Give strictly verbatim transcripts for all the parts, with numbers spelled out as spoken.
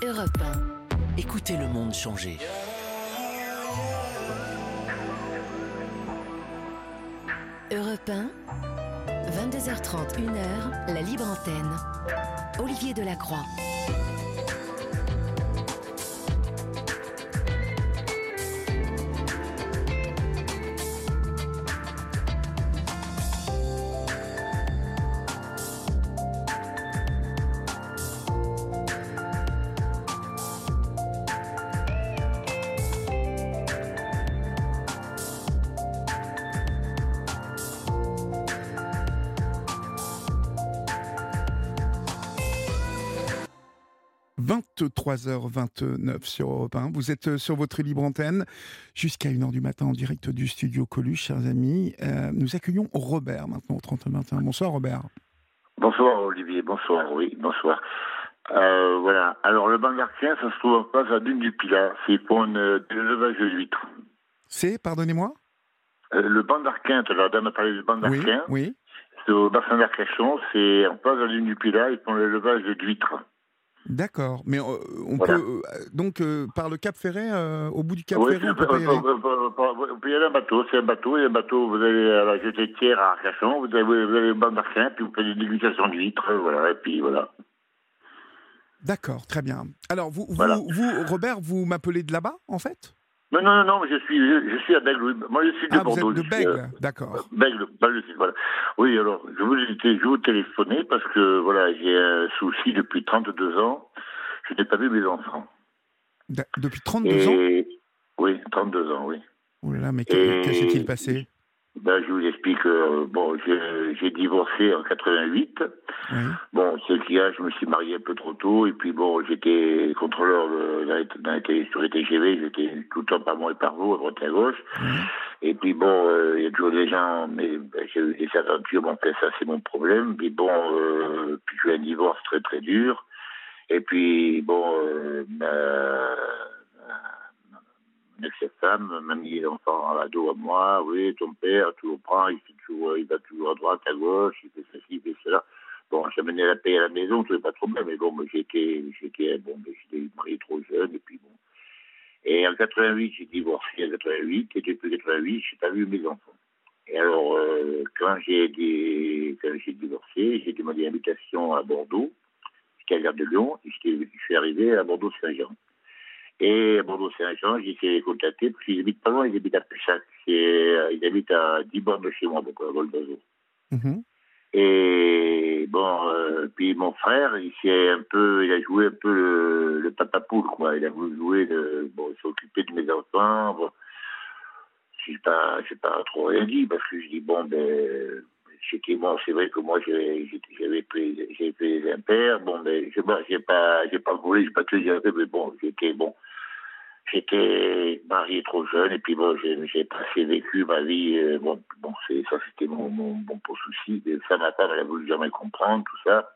Europe un. Écoutez le monde changer. Europe un, vingt-deux heures trente, une heure, la libre antenne. Olivier Delacroix. vingt-trois heures vingt-neuf sur Europe un. Vous êtes sur votre libre antenne jusqu'à une heure du matin en direct du studio Coluche, chers amis. Euh, nous accueillons Robert maintenant au trente vingt et un. Bonsoir Robert. Bonsoir Olivier, bonsoir, oui, bonsoir. Euh, voilà, alors le banc d'Arquin, ça se trouve en face à Dune du Pilat. C'est pour une, de l'élevage de l'huître. C'est, pardonnez-moi euh, Le banc d'Arquin, la dame a parlé du banc d'Arquin. Oui, oui. C'est au bassin d'Arcachon, c'est en face à Dune du Pilat, ils font l'élevage d'huîtres. D'accord, mais euh, on voilà. peut euh, donc euh, par le Cap Ferret, euh, au bout du Cap oui, Ferret, on peut pas y aller. On peut y aller en bateau, c'est un bateau, et un bateau, vous allez à la jetée de Thiers à Arcachon, vous allez, vous allez au banc d'Arquin, puis vous faites une dégustation d'huîtres, voilà, et puis voilà. D'accord, très bien. Alors vous, voilà. vous, vous, Robert, vous m'appelez de là-bas, en fait ? Non, non, non, non, je suis, je, je suis à Bègle. Moi, je suis de ah, Bordeaux. Vous êtes de Bègle, euh, d'accord. Bègle, Bègle, voilà. Oui, alors, je vous, je vous téléphonais parce que, voilà, j'ai un souci depuis trente-deux ans. Je n'ai pas vu mes enfants. De- depuis trente-deux Et... ans ? Oui, trente-deux ans, oui. Oh là là, mais Et... qu'est-ce qui s'est passé ? Ben, je vous explique. Euh, bon, j'ai, j'ai divorcé en quatre-vingt-huit. Oui. Bon, c'est qu'il y a, je me suis marié un peu trop tôt. Et puis, bon, j'étais contrôleur de, dans les télé, sur les T G V. J'étais tout le temps par moi et par vous, à droite et à gauche. Oui. Et puis, bon, euh, il y a toujours des gens, mais ben, j'ai eu des aventures. Bon, ça, c'est mon problème. Puis, bon, euh, puis j'ai eu un divorce très, très dur. Et puis, bon, euh, ma, ma ex-femme m'a mis l'enfant à dos à moi. Oui, ton père, tu le prends, il, fait toujours, il va toujours à droite, à gauche, il fait ceci, il fait cela. Bon, j'ai amené la paix à la maison, je n'avais pas trop bien, mais bon, j'étais, j'étais, bon, j'étais marié trop jeune, et puis bon. Et en quatre-vingt-huit, j'ai divorcé en quatre-vingt-huit, et depuis quatre-vingt-huit, je n'ai pas vu mes enfants. Et alors, euh, quand, j'ai des, quand j'ai divorcé, j'ai demandé une invitation à Bordeaux, à la gare de Lyon, et je suis arrivé à Bordeaux-Saint-Jean. Et à Bordeaux-Saint-Jean, j'ai essayé de les contacter, parce qu'ils habitent pas loin, ils habitent à Pessac. Euh, ils habitent à dix bornes de chez moi, donc à vol d'oiseau. Mm-hmm. Et bon, euh, puis mon frère, il s'est un peu, il a joué un peu le, le papa poule, quoi. Il a voulu jouer, le, bon, il s'est occupé de mes enfants. Bon, j'ai pas, j'ai pas trop rien dit, parce que je dis, bon, ben, c'était bon, c'est vrai que moi j'avais, j'avais pris, j'ai pris les impairs, bon, mais je, bon, j'ai pas, j'ai pas volé, j'ai pas tué les impairs, mais bon, j'étais bon, j'étais marié trop jeune, et puis bon, j'ai, j'ai passé vécu ma vie, euh, bon, bon, c'est ça, c'était mon, mon, mon pour souci. Ça, ma femme, elle a voulu jamais comprendre tout ça,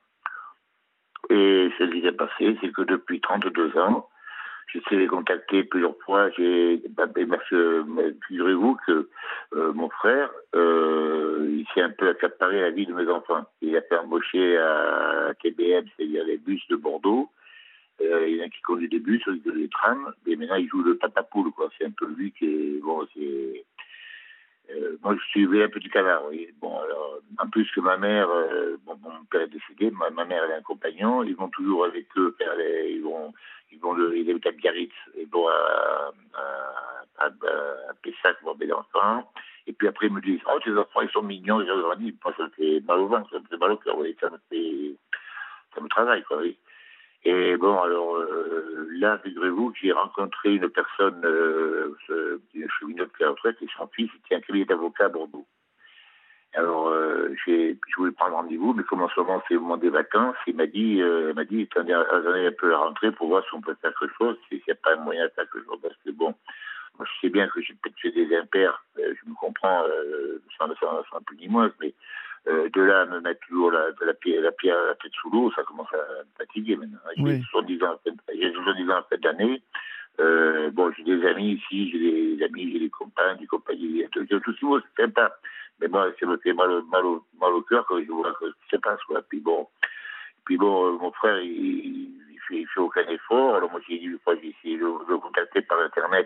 et ce qui s'est passé, c'est que depuis trente-deux ans, j'ai essayé de les contacter plusieurs fois. J'ai, bah, figurez-vous que euh, mon frère, euh, il s'est un peu accaparé la vie de mes enfants. Il a fait embaucher à T B M, c'est-à-dire les bus de Bordeaux. Euh, il y en a qui conduit des bus, il conduit des trams, et maintenant il joue le papa poule, quoi. C'est un peu lui qui est, bon, c'est, euh, moi je suivais un petit canard, oui. Bon, alors, en plus que ma mère, euh, bon, mon père est décédé, ma, ma mère elle a un compagnon, ils vont toujours avec eux faire les, ils vont, ils vont le, ils habitent à Biarritz, et bon, à, à, à, à Pessac, voir mes enfants, et puis après ils me disent, oh, tes enfants ils sont mignons, ils ont grandi, moi ça me fait mal au ventre, ça me fait mal au cœur, oui, ça me fait, ça me travaille, quoi, oui. Et bon, alors euh, là, figurez-vous que j'ai rencontré une personne, euh, une cheminote qui est en retraite, et son fils, il tient un cabinet d'avocat à Bordeaux. Alors, euh, j'ai, je voulais prendre rendez-vous, mais comme en ce moment c'est le moment des vacances, il m'a dit, euh, il m'a dit, attendez, attendez un peu la rentrée pour voir si on peut faire quelque chose, s'il n'y a pas un moyen de faire quelque chose, parce que bon, moi je sais bien que j'ai peut-être fait des impairs, euh, je me comprends, euh, sans, sans, sans plus ni moins, mais Euh, de là à me mettre toujours la, la, pierre, la pierre à la tête sous l'eau, ça commence à me fatiguer maintenant. J'ai Oui. soixante-dix ans, j'ai soixante-dix ans en fait d'année. Euh, bon, j'ai des amis ici, j'ai des amis, j'ai des compagnes, des compagnies, tout, tout ce qui vaut, c'est sympa. Mais moi, ça me fait mal, mal, au, mal au cœur quand je vois ce qui se passe, quoi. Puis bon, puis bon, euh, mon frère, il, il il fait aucun effort. Alors moi, j'ai dit, une fois, j'ai essayé de le contacter par Internet.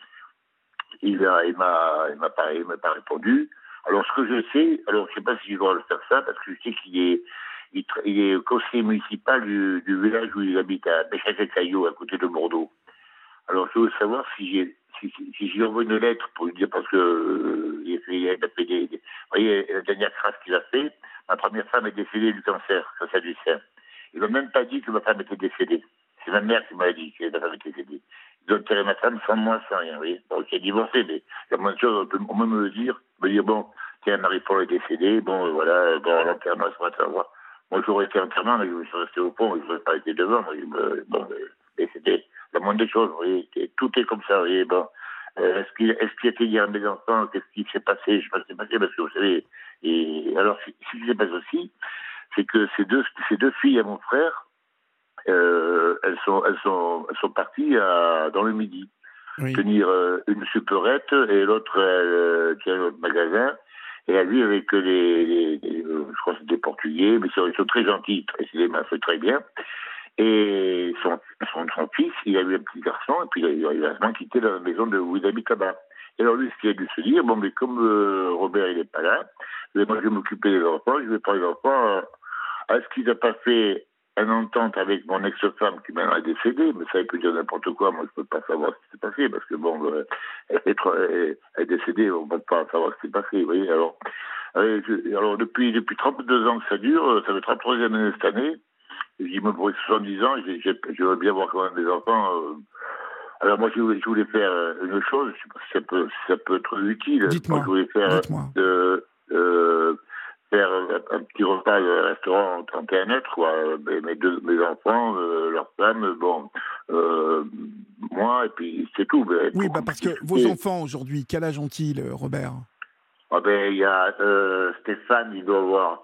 Il a, il m'a, il m'a pas, il m'a pas répondu. Alors, ce que je sais, alors, je sais pas si je dois le faire ça, parce que je sais qu'il est, il, il est conseiller municipal du, du village où il habite, à Béchac-et-Caillot, à côté de Bordeaux. Alors, je veux savoir si j'ai, si, si, si j'ai envoyé une lettre pour lui dire, parce que, euh, il a fait, il a fait des, des, vous voyez, la dernière crasse qu'il a fait, ma première femme est décédée du cancer, cancer du sein. Il m'a même pas dit que ma femme était décédée. C'est ma mère qui m'a dit que ma femme était décédée. Ils ont enterré ma femme sans moi, sans rien, vous voyez. Bon, j'ai divorcé, mais il y a moins de choses, on peut même me le dire, me dire, bon, tiens, Marie-Paul est décédée, bon, voilà, bon, l'enterrement, ça va savoir. Moi, j'aurais été enterrement, mais je me suis resté au pont, je n'aurais pas été devant, moi, je me, bon, mais c'était la moindre des choses, vous voyez, tout est comme ça, vous voyez, bon. Euh, est-ce qu'il est-ce qu'il a été dire à mes enfants, qu'est-ce qui s'est passé, je ne sais pas ce qui s'est passé, parce que vous savez, et alors, ce qui s'est passé aussi, c'est que ces deux, ces deux filles à mon frère, euh, elles sont, elles sont, elles sont parties à, dans le Midi, oui. tenir euh, une supérette, et l'autre, elle euh, tient notre magasin, et elle vit avec les, les, les euh, je crois que c'est des Portugais, mais ils sont, ils sont très gentils, c'est fait très bien. Et son, son, son fils, il a eu un petit garçon, et puis il a, il a quitté la maison de où il habite là-bas. Et alors lui, ce qu'il a dû se dire, bon, mais comme euh, Robert, il n'est pas là, moi, je vais m'occuper des enfants, je vais prendre les enfants. Euh, est-ce qu'il n'a pas fait une entente avec mon ex-femme qui maintenant est décédée? Mais ça, il peut dire n'importe quoi, moi, je ne peux pas savoir ce qui s'est passé, parce que bon, euh, elle, est, elle est décédée, on ne peut pas savoir ce qui s'est passé, vous voyez. Alors, euh, je, alors depuis, depuis trente-deux ans que ça dure, ça fait trente-troisième année cette année. J'ai me pour soixante-dix ans, j'aimerais bien voir quand même des enfants. Euh... Alors moi, je voulais, je voulais faire une chose, je sais pas si ça peut, si ça peut être utile. Dites-moi, moi, je voulais faire, euh, euh, faire un, un petit repas au restaurant en trente et un neutre, quoi. Mes, deux, mes enfants, euh, leurs femmes, bon, euh, moi, et puis c'est tout. Ben, oui, bah parce que vos enfants aujourd'hui, quel âge ont-ils, Robert? Ah ben, il y a euh, Stéphane, il doit avoir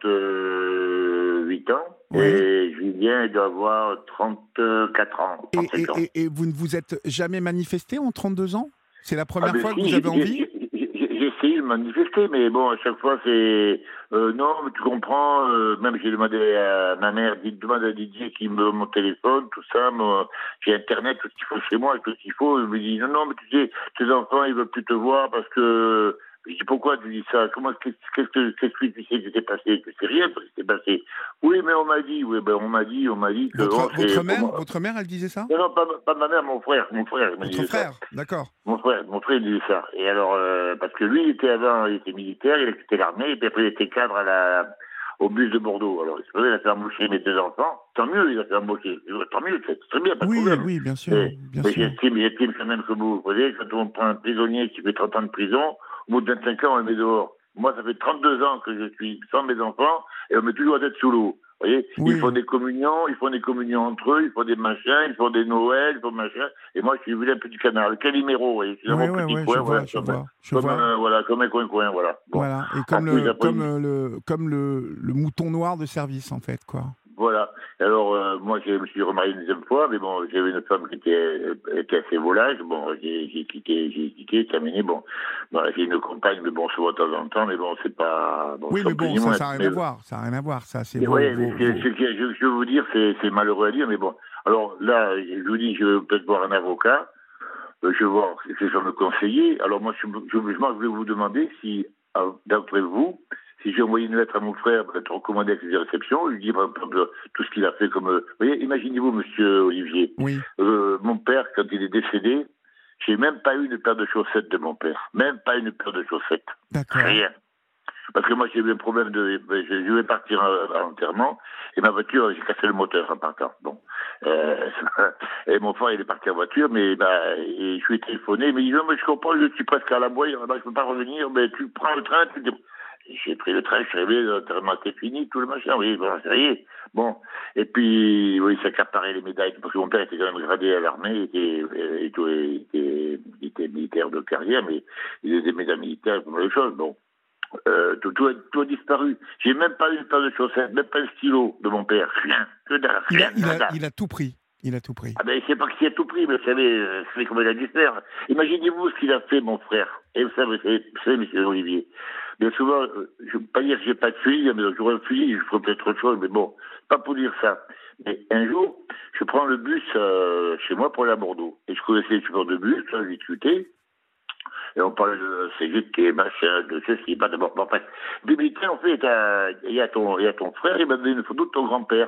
trente-huit ans, oui. Et Julien, il doit avoir trente-quatre ans. Et, et, ans. Et, et vous ne vous êtes jamais manifesté en trente-deux ans? C'est la première ah ben fois si, que vous avez envie? J'ai essayé de manifester, mais bon, à chaque fois, c'est... Euh, non, mais tu comprends, euh, même j'ai demandé à ma mère, dites, demande à Didier qui me donne mon téléphone, tout ça, moi, j'ai Internet, tout ce qu'il faut chez moi, tout ce qu'il faut. Il me dit, non, non, mais tu sais, tes enfants, ils veulent plus te voir parce que... Je dis, pourquoi tu dis ça? Comment, qu'est-ce, qu'est-ce que, qu'est-ce que tu sais qui s'est passé? Tu sais rien de ce qui s'est passé. Oui, mais on m'a dit, oui, ben, on m'a dit, on m'a dit que... Votre, bon, votre mère, moi... votre mère, elle disait ça? Non, non, pas, pas ma mère, mon frère, mon frère. Votre frère, ça. D'accord. Mon frère, mon frère, il disait ça. Et alors, euh, parce que lui, il était avant, il était militaire, il a quitté l'armée, et puis après, il était cadre à la, au bus de Bordeaux. Alors, il a fait embaucher mes deux enfants. Tant mieux, il a fait embaucher. Tant mieux, c'est très bien, pas de oui, problème. Oui, bien sûr, et, bien mais sûr. J'estime, j'estime quand même que vous, vous voyez, quand on prend un prisonnier qui fait trente ans de prison, au bout de vingt-cinq ans, on le met dehors. Moi, ça fait trente-deux ans que je suis sans mes enfants et on met toujours la tête sous l'eau. Vous voyez, oui. Ils font des communions, ils font des communions entre eux, ils font des machins, ils font des Noëls, ils font machin. Et moi, je suis venu un petit canard, le Calimero, vous voyez. C'est oui, mon petit oui, coin, je voilà, vois, je comme, vois, je comme, vois. Un, voilà, comme un coin-coin, voilà. Bon. Voilà, et comme, après, le, après, comme, il... le, comme le, le mouton noir de service, en fait, quoi. Voilà. Alors, euh, moi, je me suis remarié une deuxième fois, mais bon, j'avais une femme qui était, était assez volage. Bon, j'ai, j'ai quitté, j'ai quitté, terminé. Bon, bon j'ai une compagne, mais bon, on se voit de temps en temps, mais bon, c'est pas... Bon, oui, mais bon, ça, ça n'a rien mais... à voir. Ça n'a rien à voir, ça. C'est vos, oui, vos, mais c'est, vos... c'est, je, je veux vous dire, c'est, c'est malheureux à dire, mais bon. Alors, là, je vous dis, je vais peut-être voir un avocat. Je vais voir si c'est sur me conseiller. Alors, moi, je, je, je, je voulais vous demander si, d'après vous, si j'ai envoyé une lettre à mon frère pour être recommandé avec les réceptions, je lui dis par exemple, tout ce qu'il a fait comme... Vous voyez, imaginez-vous, monsieur Olivier, oui. euh, mon père, quand il est décédé, j'ai même pas eu une paire de chaussettes de mon père. Même pas une paire de chaussettes. D'accord. Rien. Parce que moi, j'ai eu un problème de... Je vais partir à l'enterrement, et ma voiture, j'ai cassé le moteur en partant. Bon. Euh, et mon frère, il est parti en voiture, mais bah, et je lui ai téléphoné, mais il dit, non, mais je comprends, je suis presque à la boîte, je ne peux pas revenir, mais tu prends le train, tu... J'ai pris le train, je suis arrivé, l'enterrement était fini, tout le machin, oui, bon, ça y est. Bon, et puis, oui, ça accaparait les médailles, parce que mon père était quand même gradé à l'armée, il était, il était, il était, il était militaire de carrière, mais il avait des médailles militaires, comme les choses, bon. Euh, tout, tout, a, tout a disparu. J'ai même pas eu une paire de chaussettes, même pas un stylo de mon père, rien, que dalle, il, rien, il, rien, a, il a tout pris. Il a tout pris. Ah ben, je sais pas qui a tout pris, mais vous savez, vous savez comment il a dû faire. Imaginez-vous ce qu'il a fait, mon frère. Et vous savez, vous savez, monsieur Olivier. Bien souvent, je ne veux pas dire que j'ai pas de fusil, mais j'aurais un fusil, je ferais peut-être autre chose, mais bon, pas pour dire ça. Et un jour, je prends le bus euh, chez moi pour aller à Bordeaux. Et je connaissais les chauffeurs de bus, là, j'ai discuté. Et on parlait de C G T, machin, de ceci, pas d'abord. Bon, après, puis, mais tiens, en fait, il y a ton, il y a ton frère, il m'a donné une photo de ton grand-père.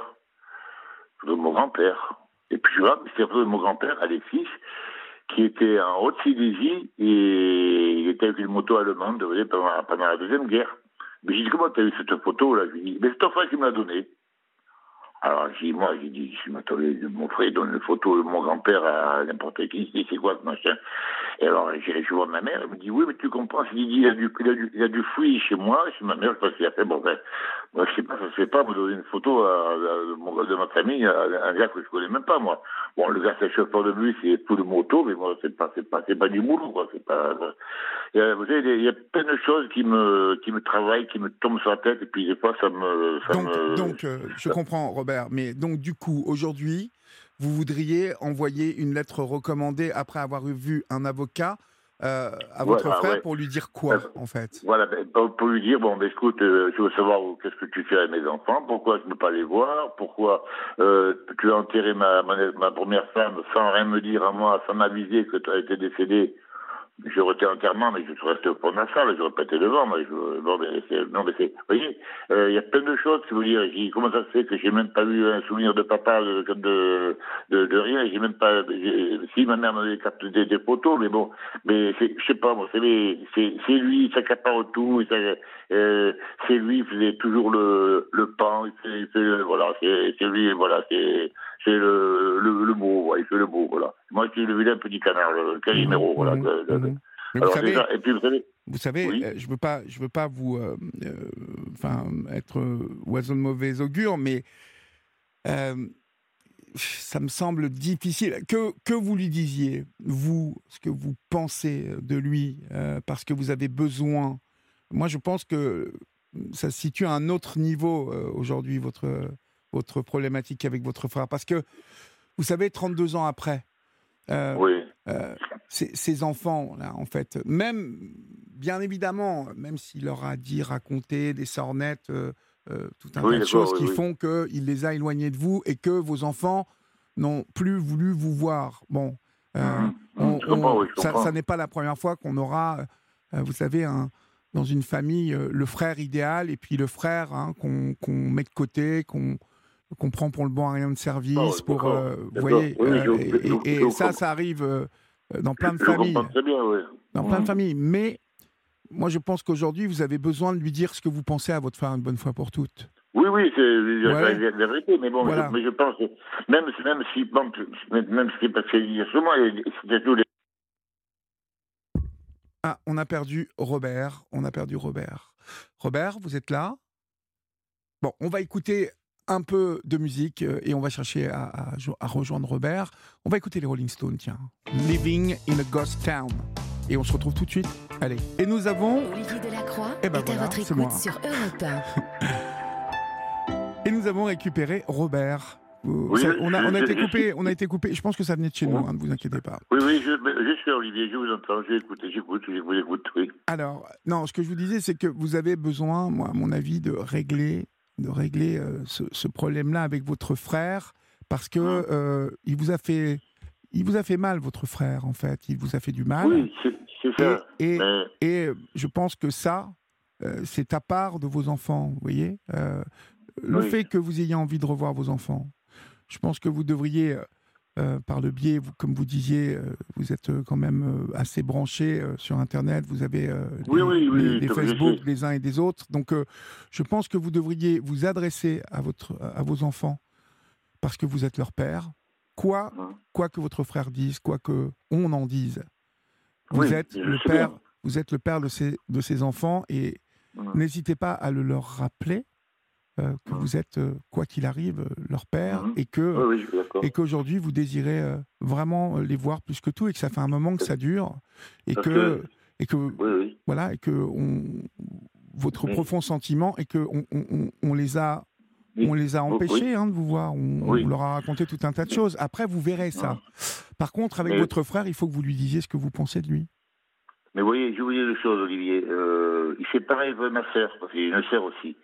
Une photo de mon grand-père. Et puis je vois, c'est une photo de mon grand-père, Alexis, qui était en Haute-Silésie, et il était avec une moto allemande pendant, pendant la Deuxième Guerre. Mais j'ai dit, comment tu as eu cette photo-là? Je lui ai dit, mais c'est ton frère qui me l'a donnée. Alors, j'ai dit, moi, j'ai dit, je m'attendais, mon frère donne une photo de mon grand-père à n'importe qui, je dis, c'est quoi ce machin? Et alors, j'ai, je vois ma mère, elle me dit, oui, mais tu comprends, il dit, il a du, il a du, il a du fruit chez moi, chez ma mère, je pense qu'il a fait, bon, ben, moi, je sais pas, ça se fait pas, me donner une photo à, à, de, mon, de ma famille, à, à un gars que je connais même pas, moi. Bon, le gars, c'est chauffeur de bus, c'est tout de moto, mais moi, c'est pas, c'est pas, c'est pas du boulot, quoi, c'est pas, il y a, vous savez, il y a plein de choses qui me, qui me travaillent, qui me tombent sur la tête, et puis des fois, ça me, ça donc, me... donc euh, je comprends, Robert, mais donc, du coup, aujourd'hui, vous voudriez envoyer une lettre recommandée après avoir vu un avocat euh, à votre voilà, frère ouais. pour lui dire quoi, Euh, en fait? Voilà, ben, pour lui dire, bon, ben, écoute, euh, je veux savoir qu'est-ce que tu fais avec mes enfants, pourquoi je ne peux pas les voir, pourquoi euh, tu as enterré ma, ma, ma première femme sans rien me dire à moi, sans m'aviser que tu as été décédé. J'aurais été enterrement, mais je restais au fond de la salle, j'aurais pas été devant, moi. Je, bon, mais c'est, non, mais c'est, vous voyez, il euh, y a plein de choses, si vous dire. J'ai, comment ça se fait que j'ai même pas eu un souvenir de papa, de, de, de, de rien, j'ai même pas, j'ai, si ma mère m'avait capté des, des photos, mais bon, mais c'est, je sais pas, moi, c'est, c'est, c'est lui, il s'accapare tout, ça, euh, c'est lui, il faisait toujours le, le pain, il fait, il fait, voilà, c'est, c'est lui, voilà, c'est, c'est le, le, le beau, ouais, il fait le beau, voilà. Moi, je suis le vilain petit canard, le Calimero, Mmh, voilà. mmh, Le, le, mmh. Mais alors vous savez, déjà, et puis vous savez, vous savez oui. euh, je veux pas, je veux pas vous, euh, euh, enfin, être euh, oiseau de mauvais augure, mais euh, ça me semble difficile que que vous lui disiez, vous, ce que vous pensez de lui, euh, parce que vous avez besoin. Moi, je pense que ça se situe à un autre niveau euh, aujourd'hui, votre votre problématique avec votre frère, parce que vous savez, trente-deux ans après. Euh, Oui. euh, ces, ces enfants-là, en fait, même, bien évidemment, même s'il leur a dit, raconter des sornettes, euh, euh, tout un Oui, tas de choses oui, qui oui. font qu'il les a éloignés de vous et que vos enfants n'ont plus voulu vous voir. Bon, euh, Mm-hmm. on, Je comprends, on, oui, je ça, comprends. ça n'est pas la première fois qu'on aura, euh, vous savez, un, dans une famille, euh, le frère idéal et puis le frère hein, qu'on qu'on met de côté, qu'on qu'on prend pour le bon à rien de service, Oh, pour, euh, vous d'accord. voyez, Oui, euh, je, et, je, et- je, et je, ça, je, ça arrive euh, dans plein de je familles, comprends très bien, oui. dans plein de Mm. familles. Mais moi, je pense qu'aujourd'hui, vous avez besoin de lui dire ce que vous pensez à votre frère une bonne fois pour toutes. Oui, oui, c'est Ouais, la, la vérité, mais bon, voilà. je, mais je pense que même, même si, bon, même, même si, parce qu'il y a souvent, c'était tous les... Ah, on a perdu Robert. On a perdu Robert. Robert, vous êtes là? Bon, on va écouter un peu de musique euh, et on va chercher à, à, à rejoindre Robert. On va écouter les Rolling Stones, tiens. Living in a Ghost Town. Et on se retrouve tout de suite. Allez. Et nous avons... Olivier Delacroix Eh ben est voilà, à votre c'est moi. écoute sur Europe un. Et nous avons récupéré Robert. Vous- Oui, ça- je- on, a, on a je- été je- coupé, on a été coupé. Je pense que ça venait de chez nous, hein, ne vous inquiétez pas. Oui, oui, je, je suis Olivier, je vous entends, j'écoute, j'écoute, je vous écoute, oui. Alors, non, ce que je vous disais, c'est que vous avez besoin, moi, à mon avis, de régler, de régler euh, ce, ce problème-là avec votre frère, parce que euh, il vous a fait, il vous a fait mal, votre frère, en fait. Il vous a fait du mal. Oui, c'est, c'est ça. Et, et, Mais, et je pense que ça, euh, c'est à part de vos enfants, vous voyez. Euh, le Oui. fait que vous ayez envie de revoir vos enfants, je pense que vous devriez, euh, par le biais, vous, comme vous disiez, euh, vous êtes euh, quand même euh, assez branché euh, sur Internet, vous avez euh, Oui, les, oui, oui, les- les je Facebook sais. des uns et des autres. Donc, euh, je pense que vous devriez vous adresser à, votre, à vos enfants parce que vous êtes leur père. Quoi, Hum. quoi que votre frère dise, quoi que on en dise, vous Oui, êtes je le sais père, bien. vous êtes le père de ces, de ces enfants et Hum. n'hésitez pas à le leur rappeler euh, que Hum. vous êtes, euh, quoi qu'il arrive, euh, leur père Hum. et que Oui, oui, je suis d'accord. et qu'aujourd'hui vous désirez euh, vraiment euh, les voir plus que tout et que ça fait un moment que ça dure et Parce que, que- et que Oui, oui. voilà et que on, votre Mais- profond sentiment et que on, on- on- on les a Oui. on les a Oui, empêchés oui. hein, de vous voir, on, Oui. on leur a raconté tout un tas de choses. Après vous verrez ça. Par contre avec Mais- votre frère il faut que vous lui disiez ce que vous pensez de lui. Mais vous voyez, je vous dis une chose, Olivier. Euh, il fait pareil avec ma sœur, parce qu'il y a une sœur aussi.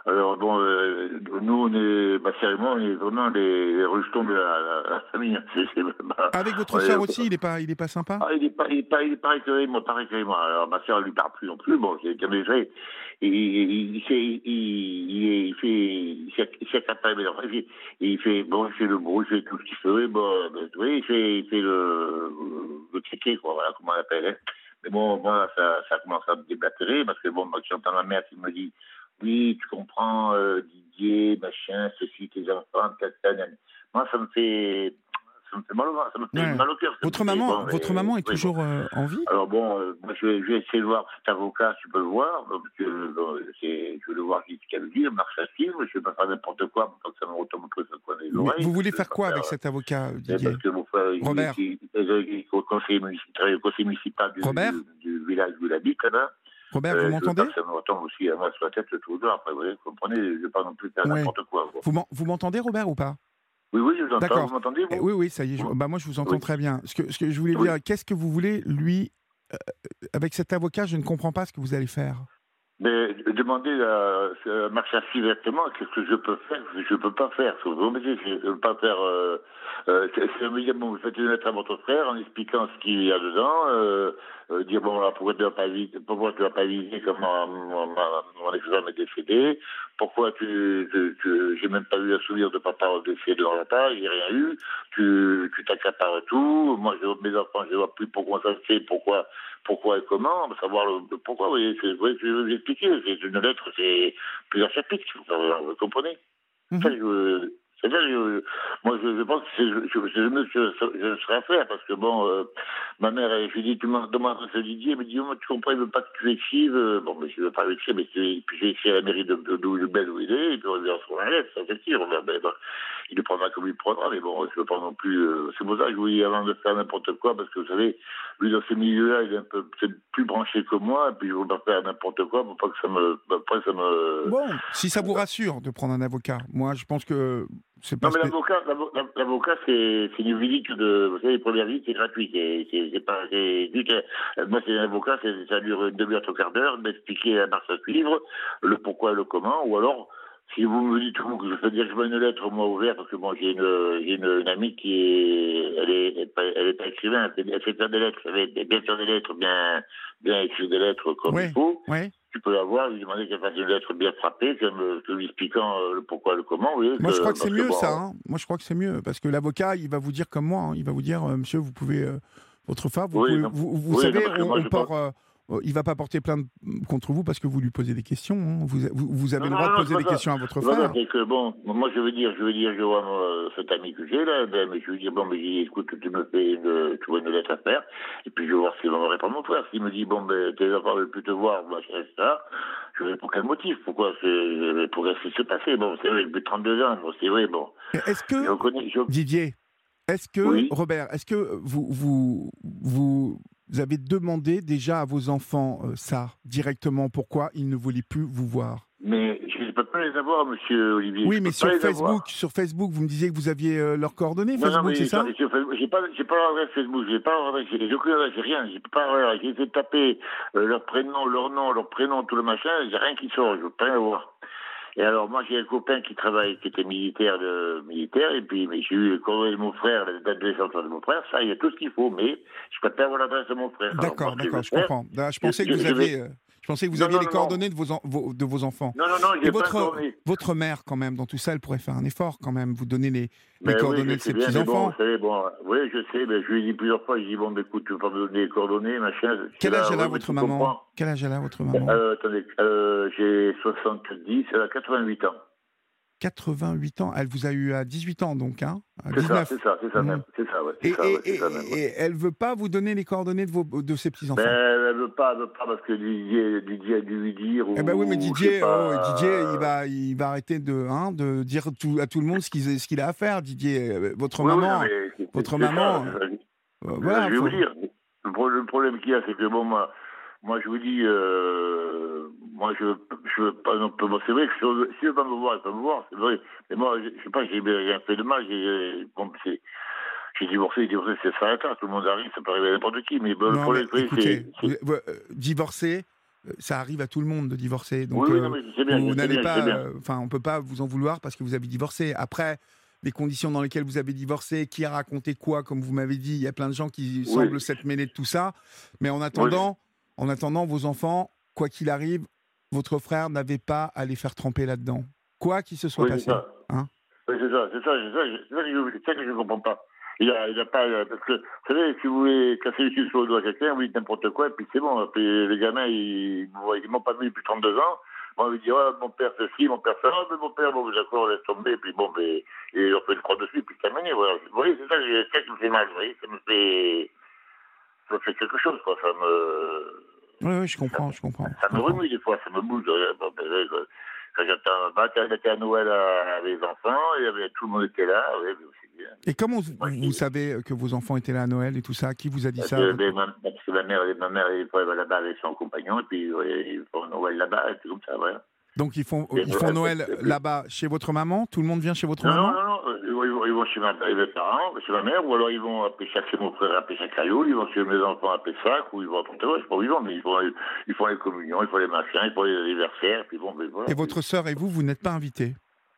Alors bon, euh, nous on est, bah, sérieusement, on est vraiment les, les rejetons de la, la, la famille. C'est, c'est, bah, Avec votre est, sœur aussi, il est pas, il est pas sympa? Ah, il est pas, il est pas, il est pareil que moi, pareil que moi. Alors ma sœur, elle lui parle plus non plus. Bon, c'est comme déjà, il, il, il, il, fait, il, il, il fait, il s'est, il s'est capable, il fait, il fait, bon, il fait le bruit, il fait tout ce qu'il fait, bon, ben, oui, il fait, il fait le, le kéké, quoi, voilà, comment on l'appelle, hein. Mais bon, moi, ça, ça commence à me déblatérer, parce que bon, moi, j'entends ma mère qui me dit, oui, tu comprends, euh, Didier, machin, ceci, tes enfants, tata, moi, ça me fait, ça me fait mal au, ça me fait Ouais. mal au cœur. Votre me fait, maman, bon, votre mais, maman est oui, toujours bon. euh, en vie? Alors bon, euh, moi, je, vais, je vais essayer de voir cet avocat, si tu peux le voir, parce que bon, c'est, je veux le voir ce qu'il veut dire, marche à suivre, je ne vais pas faire n'importe quoi pour que ça me retombe un peu sur le coin des Mais oreilles. vous voulez Je vais faire pas quoi faire, avec cet avocat, euh, Didier? Parce que mon frère, il, Robert. il, il, il, il est au conseil municipal, au conseil municipal du, Robert du, du village où il habite, là. Robert, Euh, vous je veux m'entendez? pas que ça me retombe aussi à moi sur la tête tout le temps. Après, vous voyez, vous comprenez, je ne vais pas non plus faire Ouais. n'importe quoi. Quoi. Vous m'en- vous m'entendez, Robert, ou pas? Oui, oui, je vous entends. D'accord. Vous m'entendez, Eh vous? oui, oui, ça y est. Je, Oui. bah moi, je vous entends Oui. très bien. Ce que, ce que je voulais Oui. dire, qu'est-ce que vous voulez, lui, euh, avec cet avocat? Je ne comprends pas ce que vous allez faire. Mais demander à, à Marc directement qu'est-ce que je peux faire, je ne peux pas faire. Vous me dites, je ne peux pas faire. Euh, euh, c'est, c'est, bon, vous faites une lettre à votre frère en expliquant ce qu'il y a dedans, euh, euh, dire bon là pourquoi tu ne l'as pas visé, pourquoi tu l'as pas visé comme mon, mon, mon ex-femme est décédée, pourquoi tu, tu, tu j'ai même pas eu un souvenir de papa décédé dans la taille, j'ai rien eu, tu, tu t'accapares tout, moi je vois mes enfants, je ne vois plus pourquoi ça se fait, pourquoi. Pourquoi et comment, savoir le, le pourquoi, vous voyez, c'est, vous voyez, je vais vous expliquer, c'est une lettre, c'est plusieurs chapitres, vous comprenez? Mhm. Ça, je, c'est ça, je, moi, je, je pense que c'est, je, je, je, je, je serai à faire, parce que bon, euh, ma mère, elle, je lui dis, tu me demandes à Didier, elle me dit, oh, tu comprends, il veut pas que tu écrives, euh, bon, mais je veux pas l'écrire, mais tu, puis j'ai écrit à la mairie de, de, de, de Belle où il est, et puis on lui reçoit la lettre, ça c'est sûr, ben, ben, il le prendra comme il le prendra, mais bon, je veux pas non plus, euh, c'est pour ça que je vous dis avant de faire n'importe quoi, parce que vous savez, lui, dans ces milieux-là, il est un peu, peut-être plus branché que moi, et puis je veux pas faire n'importe quoi, pour pas que ça me, après, ça me... Bon, si ça vous rassure de prendre un avocat, moi, je pense que c'est pas... Non, mais spé- l'avocat, l'avo- l'avocat, c'est, c'est une visite de, vous savez, les premières visites, c'est gratuit, c'est, c'est, c'est pas, c'est, juste, euh, moi, c'est un avocat, c'est, ça dure une demi-heure, trois quarts d'heure, m'expliquer la marche à suivre, le pourquoi et le comment, ou alors, si vous me dites vous, que je fais directement une lettre, moi, ouverte, parce que bon, j'ai une, j'ai une, une amie qui est, elle est, elle est pas, elle est pas écrivain, elle fait, elle fait faire des lettres, elle fait bien faire des lettres, bien, bien écrire des lettres comme Ouais, il faut. ouais. Tu peux l'avoir, lui demander qu'elle fasse une lettre bien frappée, comme, que lui expliquant euh, le pourquoi et le comment, vous voyez. Moi, je crois que c'est parce que mieux, bon, ça. Hein. Moi, je crois que c'est mieux. Parce que l'avocat, il va vous dire comme moi. Hein. Il va vous dire, euh, monsieur, vous pouvez... euh, votre femme, vous, Oui, pouvez, non. vous, vous Oui, savez, non, parce que on, moi, on je part... pense- euh, il va pas porter plainte contre vous parce que vous lui posez des questions. Hein. Vous, vous, vous avez Non, le non, droit de non, poser c'est des pas ça. questions à votre Voilà, frère. c'est que bon, moi je veux dire, je veux dire, je vois moi, cet ami que j'ai là, ben, mais je veux dire, bon, mais j'ai dit, écoute, tu me fais une, tu vois une lettre à faire, et puis je vais voir s'il va me répondre mon frère. S'il me dit, bon, ben, tes enfants ne veulent plus te voir, moi je reste là, je vais pour quel motif, pourquoi c'est, pour qu'est-ce qui s'est passé, bon, c'est vrai, depuis trente-deux ans, bon, c'est vrai, bon. Est-ce Je que, reconnais, je... Didier, est-ce que, Oui. Robert, est-ce que vous, vous, vous avez demandé déjà à vos enfants euh, ça, directement, pourquoi ils ne voulaient plus vous voir? Mais je ne peux pas les avoir, monsieur Olivier. Oui, je mais peux sur pas les Facebook, avoir. sur Facebook, vous me disiez que vous aviez euh, leurs coordonnées, Non, non, Facebook, mais c'est ça? sur Facebook, j'ai pas, j'ai pas l'adresse Facebook, j'ai pas l'adresse, j'ai aucune adresse, j'ai rien, j'ai pas l'adresse, j'ai essayé de taper euh, leur prénom, leur nom, leur prénom, tout le machin, j'ai rien qui sort, je veux pas rien voir. Et alors, moi, j'ai un copain qui travaille, qui était militaire, de, militaire, et puis, mais j'ai eu le courrier de mon frère, la date de naissance de mon frère, ça, il y a tout ce qu'il faut, mais je peux pas avoir l'adresse de mon frère. Alors, D'accord, moi, ce que d'accord, je vais faire, comprends. Là, je pensais je- que vous je vais- aviez, euh, je pensais que vous Non, aviez non, les non, coordonnées de vos, en- vos- de vos enfants. Non, non, non, Et j'ai pas votre, tourné. votre mère, quand même, dans tout ça, elle pourrait faire un effort, quand même, vous donner les, les Mais oui, coordonnées je de sais ses bien, mais bon, petits-enfants. vous savez, bon, oui, je sais, mais je lui ai dit plusieurs fois, je lui ai dit, bon, mais écoute, tu veux pas me donner les coordonnées, machin. Quel c'est âge là, elle a, ouais, mais votre tu maman? comprends. Quel âge elle a, votre maman? Euh, attendez, euh, j'ai soixante-dix, elle a quatre-vingt-huit ans. quatre-vingt-huit ans. Elle vous a eu à dix-huit ans, donc, hein? À C'est ça, dix-neuf. c'est ça, c'est ça Mmh. même. C'est ça, ouais. C'est Et, ça, ouais, et, c'est et, ça même. Ouais. et elle veut pas vous donner les coordonnées de, vos, de ses petits-enfants? Mais elle veut pas, elle veut pas parce que Didier, Didier a dû lui dire. Ou, Eh ben oui, mais je sais Didier, pas, oh, Didier, il euh, va, il va arrêter de, hein, de dire tout, à tout le monde ce qu'il, ce qu'il a à faire. Didier, Euh, votre oui, oui, maman, non, mais c'est- votre c'est maman, ça, c'est ça. euh, Je voilà. vais Faut... vous dire. Le, pro- le problème qu'il y a, c'est que bon, moi, moi je vous dis, euh, moi, je, je veux pas non plus. Bon, c'est vrai que si si veut pas me voir, il peut me voir, c'est vrai. Mais moi, je, je sais pas, j'ai rien fait de mal. J'ai, bon, c'est, j'ai divorcé, divorcé, c'est ça, tout le monde arrive, ça peut arriver à n'importe qui. Mais bon, le Non, mais problème, c'est, écoutez, c'est, vous- vous- euh, divorcé, ça arrive à tout le monde de divorcer. Donc, oui, oui, euh, non, mais c'est bien, vous c'est n'allez bien, pas, c'est bien. euh, enfin, on peut pas vous en vouloir parce que vous avez divorcé. Après, les conditions dans lesquelles vous avez divorcé, qui a raconté quoi, comme vous m'avez dit, il y a plein de gens qui Oui. semblent s'être mêlés de tout ça. Mais en Oui. attendant, en attendant, vos enfants, quoi qu'il arrive, votre frère n'avait pas à les faire tremper là-dedans. Quoi qu'il se soit Oui, c'est passé. ça. Hein. Oui, c'est ça, c'est ça, c'est ça, c'est ça que je, c'est ça que je comprends pas. Il a, il a pas, euh, parce que, vous savez, si vous voulez casser le fil sur le doigt à quelqu'un, vous dites n'importe quoi, et puis c'est bon. Puis les gamins, ils, ils m'ont pas vu depuis trente-deux ans. Moi, on lui dit, oh, mon père ceci, mon père ça, oh, mais mon père, bon, d'accord, laisse tomber, et puis bon, mais, et on fait le croix dessus, puis terminé, voilà. Vous voyez, c'est ça, que- c'est ça qui me fait mal, vous voyez, ça me fait, ça me fait quelque chose, quoi, ça me, Oui, oui, je ça, comprends, je comprends. ça Je me comprends. remue des fois, ça me bouge. euh, bon, ben, euh, Quand j'attends, bah, quand j'étais à Noël euh, avec les enfants, il y avait, tout le monde était là, oui, mais c'est bien. Et comment vous, Moi, vous je- savez que vos enfants étaient là à Noël et tout ça? Qui vous a dit Parce ça? que, votre- ben, ma, parce que ma mère, ma mère, elle va là-bas avec son compagnon, et puis ouais, ils font Noël là-bas, et tout comme ça, voilà. Donc ils font, Et, ils font euh, Noël et puis- là-bas chez votre maman? Tout le monde vient chez votre non, non, maman? non, non, euh, ils vont, ils vont- ils vont chez ma, mes parents, chez ma mère, ou alors ils vont à Pessac, chez mon frère à Pessac-Caillou, ils vont chez mes enfants à Pessac, ou ils vont à Pontevoie, je sais pas où ils vont, mais ils font, ils font les communions, ils font les machins, ils font les anniversaires, puis bon, ben voilà. Et votre sœur et vous, vous n'êtes pas invités?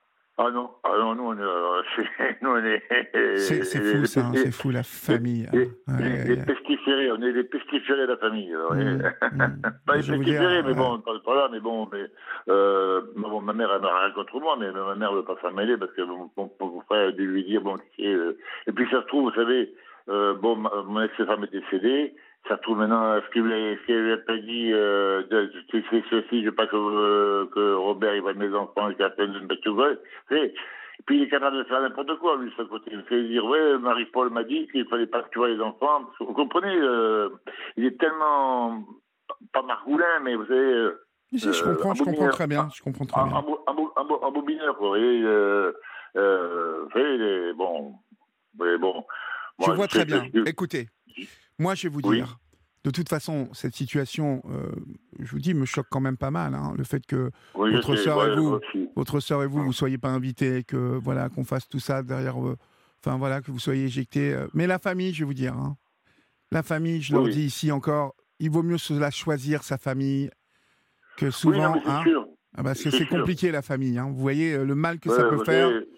Ah non, ah non, nous on est, euh, nous on est, C'est c'est les, fou ça, hein, les, c'est fou la famille. les, Hein. Ouais, les, ouais, les ouais. pestiférés, on est les pestiférés de la famille. Vous voyez. Mmh, mmh. Pas les Je vais vous dire, pestiférés, mais ouais. bon, pas, pas là, mais bon, mais euh, bon, ma mère elle m'a rien contre moi, mais ma mère veut pas s'en mêler parce que mon, mon, mon frère a dû lui dire bon, tu sais, euh, et puis ça se trouve, vous savez, euh, bon, ma, mon ex-femme est décédée. Ça se trouve maintenant, ce qu'il lui a pas dit, euh, de- c'est c'est ceci, je veux pas que, euh, que Robert il va de mes enfants, qu'il appelle de me mettre tout seul. Et puis il est capable de faire n'importe quoi, lui, de son côté. Il fait dire, ouais, Marie-Paul m'a dit qu'il fallait pas que tu vois les enfants. Vous comprenez, euh, il est tellement, pas margoulin, mais vous savez, euh, Si, si, je euh, comprends, un je comprends bobineur, très bien, je comprends très un, bien. un, bo- un, bo- un, bo- un bobineur, quoi. Vous voyez, euh, euh, vous savez, les- bon, mais bon. Je Moi, vois je sais très que bien. je- Écoutez, moi je vais vous Oui. dire, de toute façon, cette situation, euh, je vous dis, me choque quand même pas mal. Hein, le fait que Oui, je votre sais, sœur ouais, et moi vous, aussi. votre sœur et vous, vous soyez pas invités, que voilà, qu'on fasse tout ça derrière, euh, enfin voilà, que vous soyez éjectés. euh. Mais la famille, je vais vous dire, hein, la famille, je Oui, leur oui. dis ici encore, il vaut mieux se la choisir sa famille que Oui, non, souvent, mais c'est hein, sûr. ah bah, parce que C'est c'est sûr. compliqué la famille. Hein, vous voyez euh, le mal que Ouais, ça peut vous faire. savez,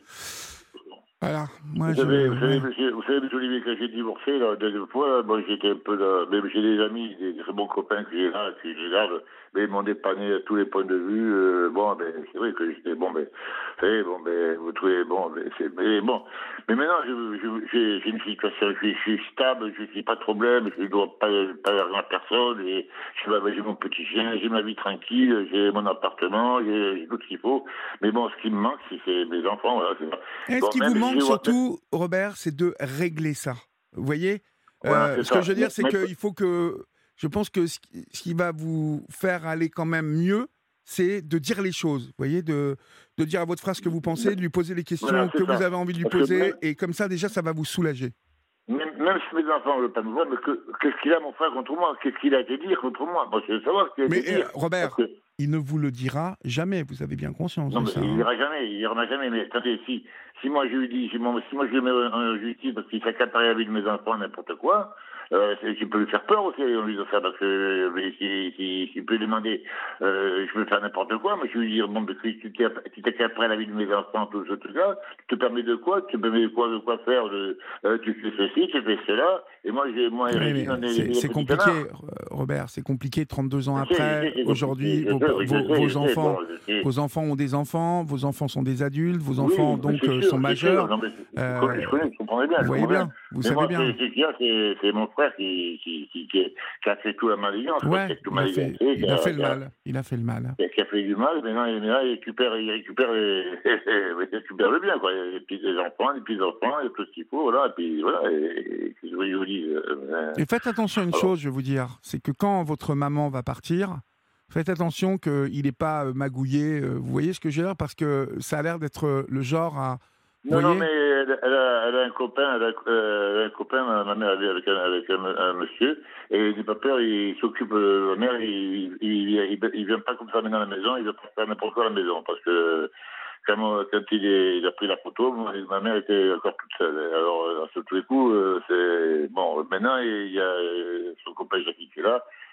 Voilà, moi vous je, savez, vous savez, ouais. monsieur, vous savez, monsieur Olivier, quand j'ai divorcé, la deuxième fois, bon, j'étais un peu là, même j'ai des amis, des très bons copains que j'ai là, que je garde, mais ils m'ont dépanné à tous les points de vue, euh, bon, ben, c'est vrai que j'étais, bon, ben, vous savez, bon, ben, vous trouvez, bon, ben, c'est, mais bon, mais maintenant, je, je, j'ai, j'ai une situation, je suis, je suis stable, je suis pas de problème, je ne dois pas, pas rien à personne, et je, ben, j'ai mon petit chien, j'ai ma vie tranquille, j'ai mon appartement, j'ai, j'ai tout ce qu'il faut, mais bon, ce qui me manque, c'est, c'est mes enfants, voilà, c'est ça. Et ce Bon, qui même vous si manque je vois- surtout, Robert, c'est de régler ça. Vous voyez. Voilà, Euh, c'est Ce que ça. je veux dire, Mais- c'est mais- qu'il faut que. Je pense que ce qui, ce qui va vous faire aller quand même mieux, c'est de dire les choses. Vous voyez, de, de dire à votre frère ce que vous pensez, de lui poser les questions Voilà, c'est que vous ça. avez envie de lui Parce que poser, même- et comme ça, déjà, ça va vous soulager. Même, même si mes enfants ne veulent pas me voir, mais que, qu'est-ce qu'il a, mon frère, contre moi? Qu'est-ce qu'il a été dire contre moi? Moi, je veux savoir ce qu'il a Mais été euh, dire. Robert, Parce que- il ne vous le dira jamais. Vous avez bien conscience non, de mais ça. il hein. ira jamais, il ira jamais. Mais attendez, si, si moi je lui dis, si moi, si moi je lui mets en justice parce qu'il s'accapare la vie de mes enfants, n'importe quoi, euh, c'est, je peux lui faire peur aussi en lui disant ça, parce que euh, mais si, si, si, il peut demander, euh, je peux faire n'importe quoi, mais je vais lui dire, bon, mais si tu t'es- tu t'accapares la vie de mes enfants, tout ce truc-là, tu te permets de quoi? Tu te permets de quoi, de quoi faire? De, euh, tu fais ceci, tu fais cela, et moi, j'ai, moi et Oui, Régine, mais on est c'est des c'est petits compliqué, canards. euh, Robert. C'est compliqué. trente-deux ans Je sais, je sais, après, c'est aujourd'hui, compliqué, vos, je sais, oui, vos- je sais, vos je sais, enfants, bon, je sais. vos enfants ont des enfants, vos enfants sont des adultes, vos Oui, enfants mais donc c'est euh, sûr, sont c'est majeurs. sûr. Non, mais c'est- Euh, je connais, je connais, je comprends bien. Vous je voyez comprends bien, vous Mais savez moi, bien. c'est c'est qu'il y a, c'est c'est mon frère qui, qui, qui, qui, qui a fait tout la malveillance, quoi, qui Ouais, a tout il a fait, manigancé, qui il a fait le qui a- mal. Il a fait le mal. qui a, qui a fait du mal. Maintenant, il, il récupère, il récupère, les, il récupère le bien, quoi. Les petits les enfants, les petits enfants, et tout ce qu'il faut, voilà. Et puis voilà. Et, et, qu'est-ce que je vous dis euh, Et faites attention à une alors. chose, je vais vous dire, c'est que quand votre maman va partir, faites attention qu'il n'est pas euh, magouillé. euh, Vous voyez ce que je veux dire? Parce que ça a l'air d'être euh, le genre à. Vous Non, non, voyez. mais elle, elle, a, elle a un copain, elle a, euh, elle a un copain, ma, ma mère, elle est avec un, avec un, un monsieur, et il n'a pas peur, il s'occupe de la mère, il, il, il, il, il vient pas comme ça maintenant à la maison, il vient pas faire n'importe quoi à la maison, parce que quand, moi, quand il, est, il a pris la photo, moi, ma mère était encore toute seule. Alors, à tous les coups, euh, c'est bon. Maintenant, il y a euh, son copain Jackie qui est là.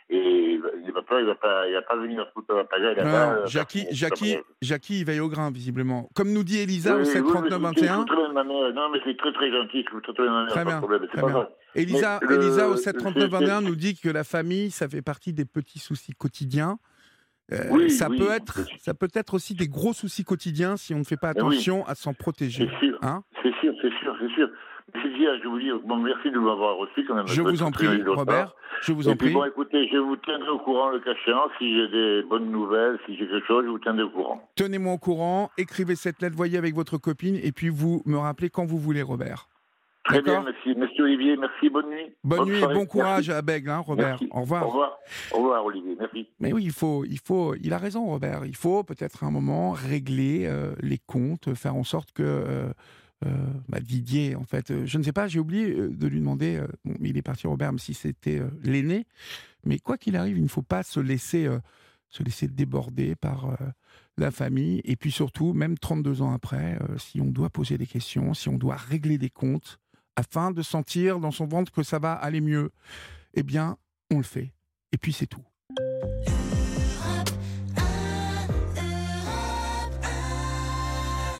Et il va pas, il va pas, il va pas venir foutre la pagaille là-bas. Ah, Jackie, Jackie, Jackie, il veille au grain, visiblement. Comme nous dit Elisa oui, au sept oui, trente-neuf vingt et un. Oui, ma mère. Non, mais c'est très très gentil. Je vous très bien ma mère, Très pas bien, de problème. C'est très pas bien. grave. Elisa, Mais Elisa le- au sept trente-neuf vingt et un nous dit que la famille, ça fait partie des petits soucis quotidiens. Euh, Oui, ça, oui, peut être, c'est- ça peut être aussi des gros soucis quotidiens si on ne fait pas Mais oui. attention à s'en protéger. C'est sûr, Hein c'est sûr, c'est sûr, c'est sûr. Mais c'est dire, je vous dis, bon, merci de m'avoir reçu quand même. Je vous en prie, Robert. Je vous Et en puis prie. bon, écoutez, je vous tiendrai au courant le cas échéant. Si j'ai des bonnes nouvelles, si j'ai quelque chose, je vous tiendrai au courant. Tenez-moi au courant, écrivez cette lettre, voyez avec votre copine, et puis vous me rappelez quand vous voulez, Robert. Très bien, D'accord ? merci. Monsieur Olivier, merci, bonne nuit. Bonne, nuit soirée. et bon courage Merci. à Bègle, hein, Robert. Merci. Au revoir. Au revoir. Au revoir, Olivier. Merci. Mais oui, il faut, il faut, il a raison, Robert. Il faut peut-être à un moment régler euh, les comptes, faire en sorte que euh, euh, bah, Didier, en fait, euh, je ne sais pas, j'ai oublié euh, de lui demander. Euh, bon, il est parti, Robert, même si c'était euh, l'aîné. Mais quoi qu'il arrive, il ne faut pas se laisser, euh, se laisser déborder par euh, la famille. Et puis surtout, même trente-deux ans après, euh, si on doit poser des questions, si on doit régler des comptes, afin de sentir dans son ventre que ça va aller mieux, eh bien, on le fait. Et puis c'est tout.